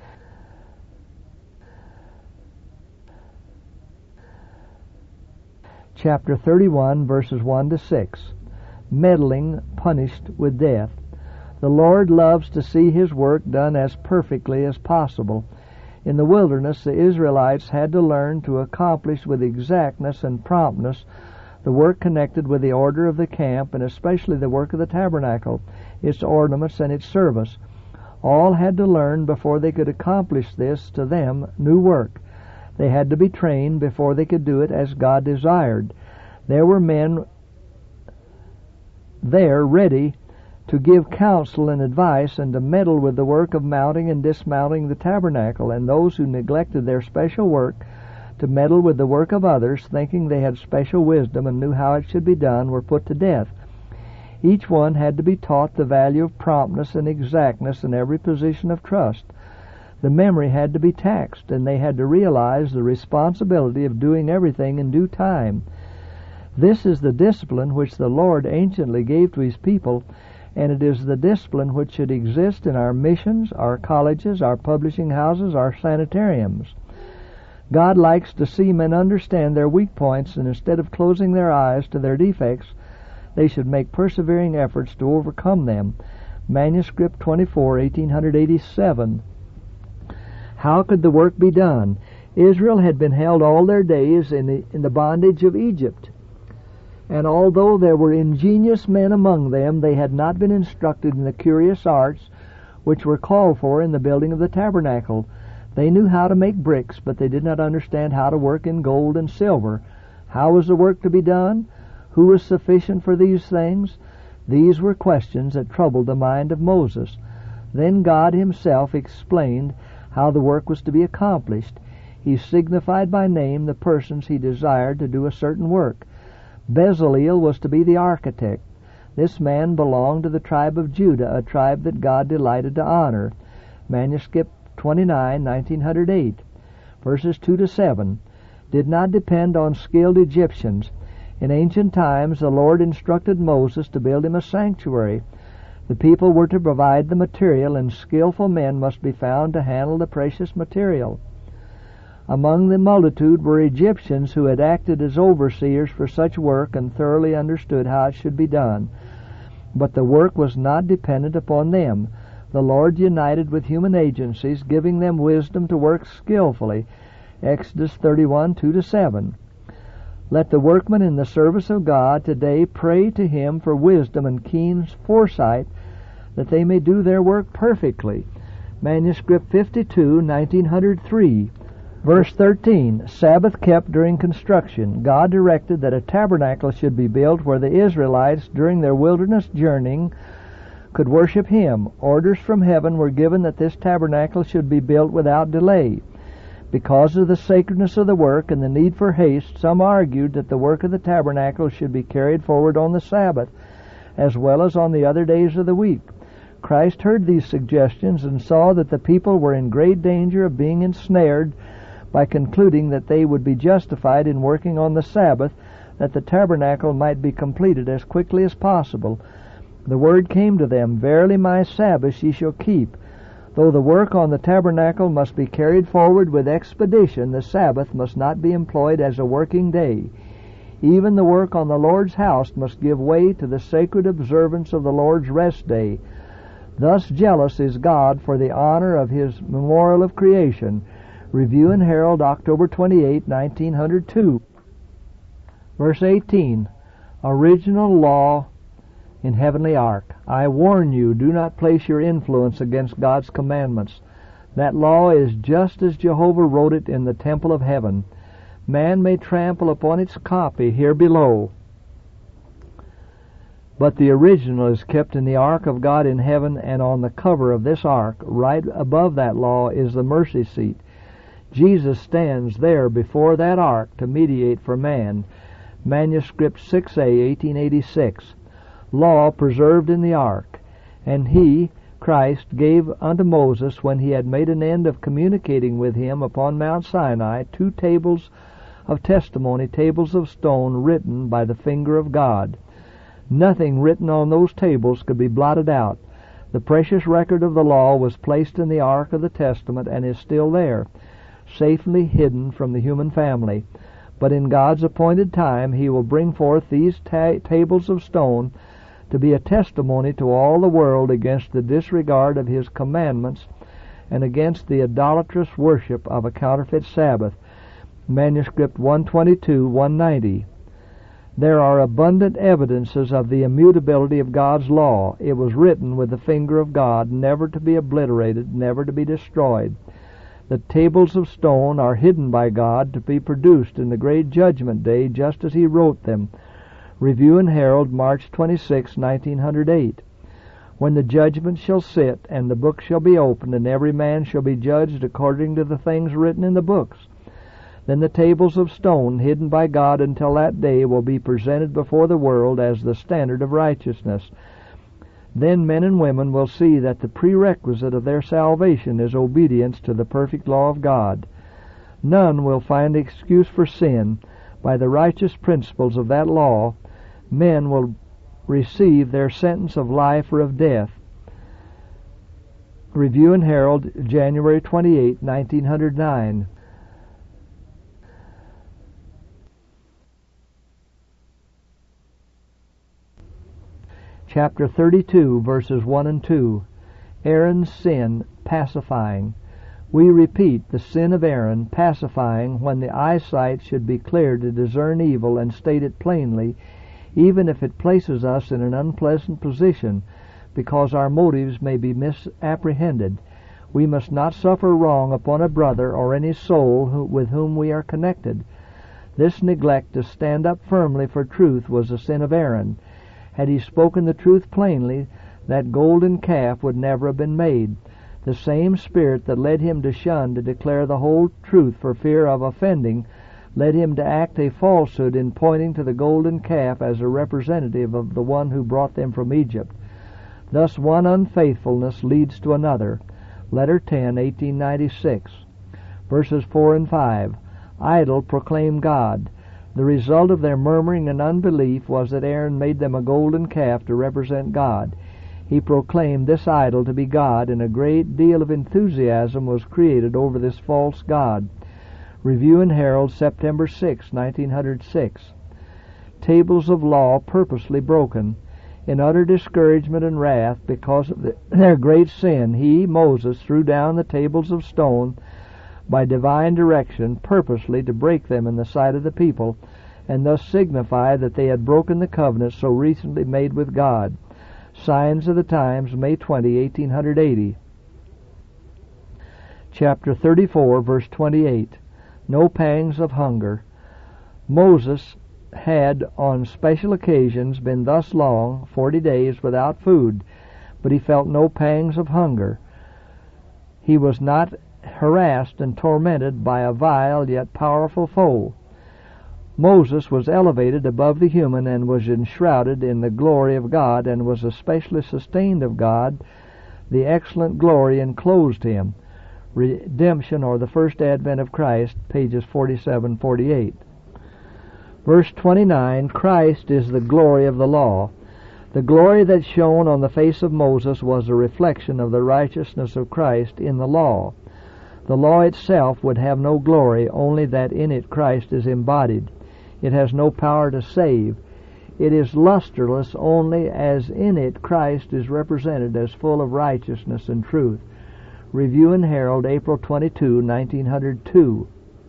Chapter 31, verses 1 to 6. Meddling punished with death. The Lord loves to see His work done as perfectly as possible. In the wilderness, the Israelites had to learn to accomplish with exactness and promptness the work connected with the order of the camp, and especially the work of the tabernacle, its ornaments, and its service. All had to learn before they could accomplish this, to them, new work. They had to be trained before they could do it as God desired. There were men there ready to give counsel and advice and to meddle with the work of mounting and dismounting the tabernacle, and those who neglected their special work to meddle with the work of others, thinking they had special wisdom and knew how it should be done, were put to death. Each one had to be taught the value of promptness and exactness in every position of trust. The memory had to be taxed, and they had to realize the responsibility of doing everything in due time. This is the discipline which the Lord anciently gave to His people, and it is the discipline which should exist in our missions, our colleges, our publishing houses, our sanitariums. God likes to see men understand their weak points, and instead of closing their eyes to their defects, they should make persevering efforts to overcome them. Manuscript 24, 1887. How could the work be done? Israel had been held all their days in the bondage of Egypt. And although there were ingenious men among them, they had not been instructed in the curious arts which were called for in the building of the tabernacle. They knew how to make bricks, but they did not understand how to work in gold and silver. How was the work to be done? Who was sufficient for these things? These were questions that troubled the mind of Moses. Then God Himself explained how the work was to be accomplished. He signified by name the persons He desired to do a certain work. Bezaleel was to be the architect. This man belonged to the tribe of Judah, a tribe that God delighted to honor. Manuscript 29, 1908. Verses 2 to 7. Did not depend on skilled Egyptians. In ancient times, the Lord instructed Moses to build Him a sanctuary. The people were to provide the material, and skillful men must be found to handle the precious material. Among the multitude were Egyptians who had acted as overseers for such work and thoroughly understood how it should be done. But the work was not dependent upon them. The Lord united with human agencies, giving them wisdom to work skillfully. Exodus 31, 2 to 7. Let the workmen in the service of God today pray to Him for wisdom and keen foresight that they may do their work perfectly. Manuscript 52, 1903. Verse 13, Sabbath kept during construction. God directed that a tabernacle should be built where the Israelites, during their wilderness journeying, could worship Him. Orders from heaven were given that this tabernacle should be built without delay. Because of the sacredness of the work and the need for haste, some argued that the work of the tabernacle should be carried forward on the Sabbath, as well as on the other days of the week. Christ heard these suggestions and saw that the people were in great danger of being ensnared by concluding that they would be justified in working on the Sabbath, that the tabernacle might be completed as quickly as possible. The word came to them, Verily my Sabbath ye shall keep. Though the work on the tabernacle must be carried forward with expedition, the Sabbath must not be employed as a working day. Even the work on the Lord's house must give way to the sacred observance of the Lord's rest day. Thus jealous is God for the honor of His memorial of creation. Review and Herald, October 28, 1902. Verse 18, Original Law in Heavenly Ark. I warn you, do not place your influence against God's commandments. That law is just as Jehovah wrote it in the temple of heaven. Man may trample upon its copy here below, but the original is kept in the ark of God in heaven, and on the cover of this ark, right above that law, is the mercy seat. Jesus stands there before that ark to mediate for man. Manuscript 6A, 1886. Law preserved in the ark. And He, Christ, gave unto Moses, when he had made an end of communicating with him upon Mount Sinai, 2 tables of testimony, tables of stone, written by the finger of God. Nothing written on those tables could be blotted out. The precious record of the law was placed in the ark of the testament and is still there, safely hidden from the human family. But in God's appointed time He will bring forth these tables of stone to be a testimony to all the world against the disregard of His commandments and against the idolatrous worship of a counterfeit Sabbath. Manuscript 122, 190. There are abundant evidences of the immutability of God's law. It was written with the finger of God, never to be obliterated, never to be destroyed. The tables of stone are hidden by God to be produced in the great judgment day, just as He wrote them. Review and Herald, March 26, 1908. When the judgment shall sit, and the book shall be opened, and every man shall be judged according to the things written in the books, then the tables of stone hidden by God until that day will be presented before the world as the standard of righteousness. Then men and women will see that the prerequisite of their salvation is obedience to the perfect law of God. None will find excuse for sin. By the righteous principles of that law, men will receive their sentence of life or of death. Review and Herald, January 28, 1909. Chapter 32, verses 1 and 2. Aaron's sin, pacifying. We repeat the sin of Aaron, pacifying, when the eyesight should be clear to discern evil and state it plainly, even if it places us in an unpleasant position, because our motives may be misapprehended. We must not suffer wrong upon a brother or any soul with whom we are connected. This neglect to stand up firmly for truth was the sin of Aaron. Had he spoken the truth plainly, that golden calf would never have been made. The same spirit that led him to shun to declare the whole truth for fear of offending led him to act a falsehood in pointing to the golden calf as a representative of the one who brought them from Egypt. Thus one unfaithfulness leads to another. Letter 10, 1896. Verses 4 and 5. Idle proclaim God. The result of their murmuring and unbelief was that Aaron made them a golden calf to represent God. He proclaimed this idol to be God, and a great deal of enthusiasm was created over this false god. Review and Herald, September 6, 1906. Tables of law purposely broken. In utter discouragement and wrath because of their great sin, he, Moses, threw down the tables of stone by divine direction, purposely to break them in the sight of the people, and thus signify that they had broken the covenant so recently made with God. Signs of the Times, May 20, 1880. Chapter 34, verse 28. No pangs of hunger. Moses had on special occasions been thus long, 40 days, without food, but he felt no pangs of hunger. He was not harassed and tormented by a vile yet powerful foe. Moses was elevated above the human and was enshrouded in the glory of God, and was especially sustained of God. The excellent glory enclosed him. Redemption, or the First Advent of Christ, pages 47-48. Verse 29, Christ is the glory of the law. The glory that shone on the face of Moses was a reflection of the righteousness of Christ in the law. The law itself would have no glory, only that in it Christ is embodied. It has no power to save. It is lusterless only as in it Christ is represented as full of righteousness and truth. Review and Herald, April 22, 1902.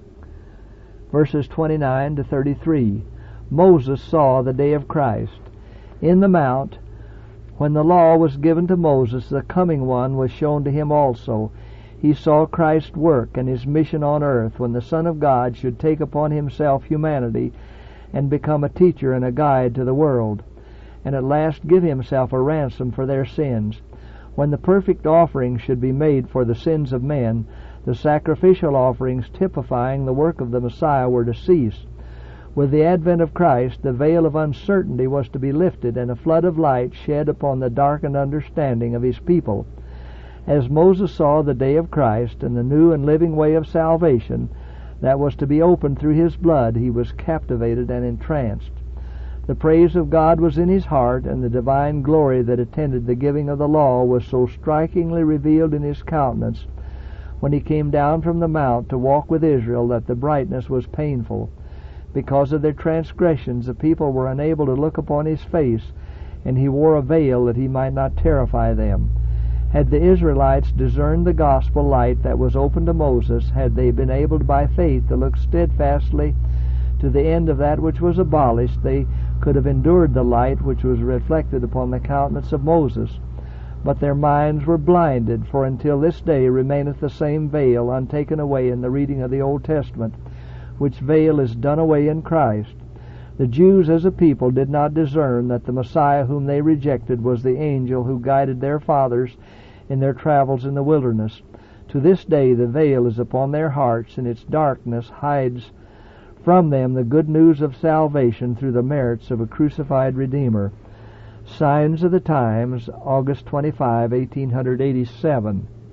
Verses 29 to 33. Moses saw the day of Christ. In the mount, when the law was given to Moses, the coming one was shown to him also. He saw Christ's work and his mission on earth, when the Son of God should take upon himself humanity and become a teacher and a guide to the world, and at last give himself a ransom for their sins. When the perfect offering should be made for the sins of men, the sacrificial offerings typifying the work of the Messiah were to cease. With the advent of Christ, the veil of uncertainty was to be lifted, and a flood of light shed upon the darkened understanding of his people. As Moses saw the day of Christ and the new and living way of salvation that was to be opened through his blood, he was captivated and entranced. The praise of God was in his heart, and the divine glory that attended the giving of the law was so strikingly revealed in his countenance when he came down from the mount to walk with Israel that the brightness was painful. Because of their transgressions, the people were unable to look upon his face, and he wore a veil that he might not terrify them. Had the Israelites discerned the gospel light that was opened to Moses, had they been able by faith to look steadfastly to the end of that which was abolished, they could have endured the light which was reflected upon the countenance of Moses. But their minds were blinded, for until this day remaineth the same veil untaken away in the reading of the Old Testament, which veil is done away in Christ. The Jews as a people did not discern that the Messiah whom they rejected was the angel who guided their fathers in their travels in the wilderness. To this day the veil is upon their hearts, and its darkness hides from them the good news of salvation through the merits of a crucified Redeemer. Signs of the Times, August 25, 1887.